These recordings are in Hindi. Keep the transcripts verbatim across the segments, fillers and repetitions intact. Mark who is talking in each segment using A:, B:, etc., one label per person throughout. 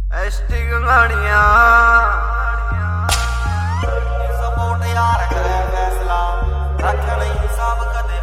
A: एसटी गंगानिया
B: सपोर्ट यार करे फैसला रख नहीं सब कदे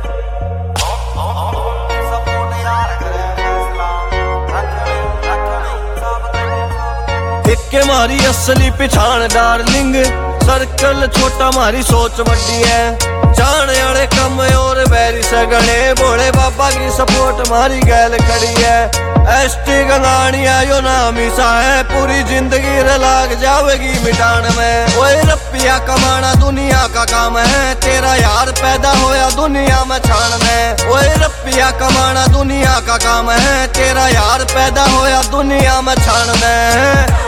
B: सपोर्ट यार करे फैसला रख नहीं रख नहीं सब कदे
C: इक्के मारी असली पिछाण डार्लिंग सर्कल छोटा मारी सोच वड्डी है जाने वाले कम और बैरी सगने बोले बाबा की सपोर्ट मारी गैल खड़ी है। एसटी गंगानिया यो नाम ही सा है पूरी जिंदगी लाग जावेगी मिटान में। ओए रपिया कमाना दुनिया का काम है तेरा यार पैदा होया दुनिया में छान में। ओए रपिया कमाना दुनिया का काम है तेरा यार पैदा होया दुनिया में छान में।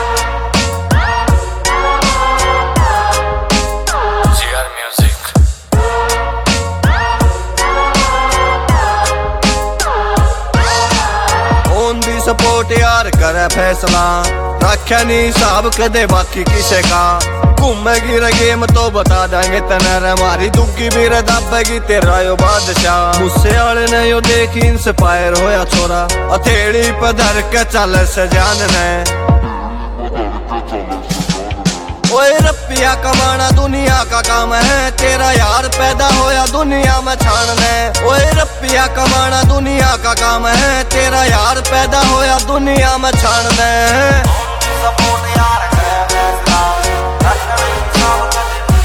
C: सपोर्ट यार करे फैसला रखे नहीं साहब कदे बाकी किसे का घूमेगी रे गेम तो बता देंगे तेरे हमारी दुखी भी रे दबेगी तेरा यो बादशाह। मुझसे आले ने यो देखी इंस्पायर होया छोरा हथेली पे धर के चल से जानने। ओए रपिया कमाना दुनिया का काम है तेरा यार पैदा होया दुनिया में छानने। ओए रपिया कमाना दुनिया का काम है तेरा यार पैदा होया दुनिया में छानने।
B: सपोर्ट यार करे फैसला रख नहीं सब कदे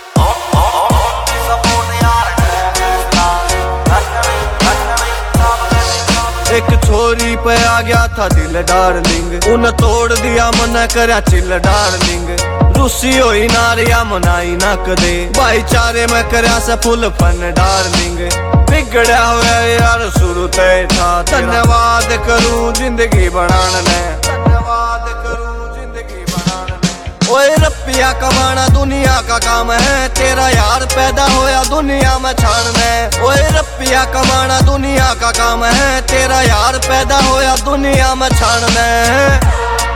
B: सपोर्ट यार करे फैसला रख नहीं रख नहीं सब कदे।
C: एक छोरी पे आ गया था दिल डार्लिंग उन तोड़ दिया मन करा चिल डार्लिंग रूसी होई नारिया मनाई ना कदे भाईचारे में करया से फुल फन डार्लिंग बिगड़ा हुआ यार शुरू तय था। धन्यवाद करूं जिंदगी बनाने में धन्यवाद करूं जिंदगी बनाने में। ओए रपिया कमाना दुनिया का काम है तेरा यार पैदा होया दुनिया में छान में। ओए रपिया कमाना दुनिया का काम है तेरा यार पैदा होया दुनिया में छान में।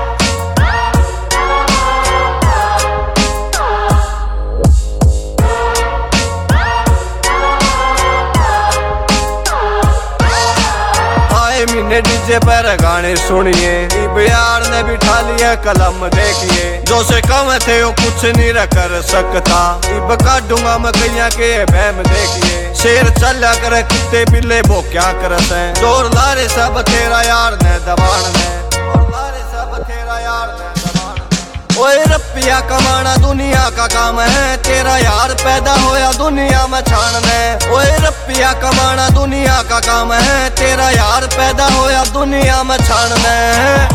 C: मैंने डीजे पर गाने सुनिए बिहार ने बिठा लिया कलम देखिए जो से कम थे वो कुछ नहीं कर सकता इब काटूंगा मैं कैया के बहम देखिए शेर चला करे कुत्ते बिल्ले वो क्या करते हैं जोर लारे सब तेरा यार ने दबान में जोर लारे सब तेरा यार ने दबान में। ओए रपिया कमाना दुनिया का काम है तेरा यार पैदा होया दुनिया में छानने। ओए रपिया कमाना दुनिया का काम है तेरा यार पैदा होया दुनिया में छानने।